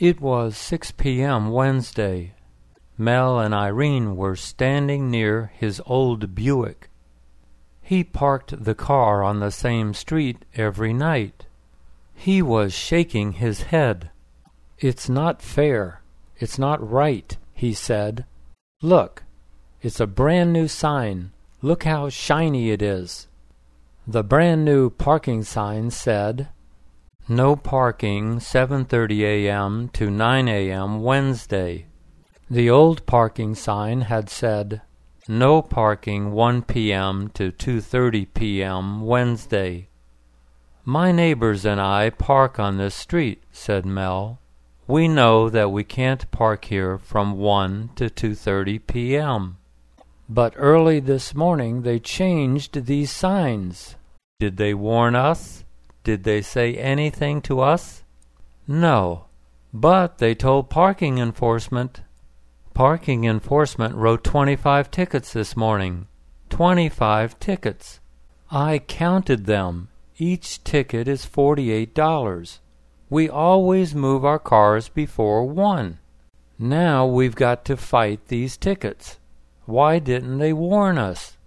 It was 6 p.m. Wednesday. Mel and Irene were standing near his old Buick. He parked the car on the same street every night. He was shaking his head. "It's not fair. It's not right," he said. "Look, it's a brand new sign. Look how shiny it is." The brand new parking sign said, "No parking 7:30 a.m. to 9 a.m. Wednesday." The old parking sign had said, "No parking 1 p.m. to 2:30 p.m. Wednesday." "My neighbors and I park on this street," said Mel. "We know that we can't park here from 1 to 2:30 p.m. But early this morning they changed these signs." "Did they warn us? Did they say anything to us?" "No, but they told parking enforcement." "Parking enforcement wrote 25 tickets this morning." 25 tickets. "I counted them. Each ticket is $48. We always move our cars before 1. Now we've got to fight these tickets. Why didn't they warn us?"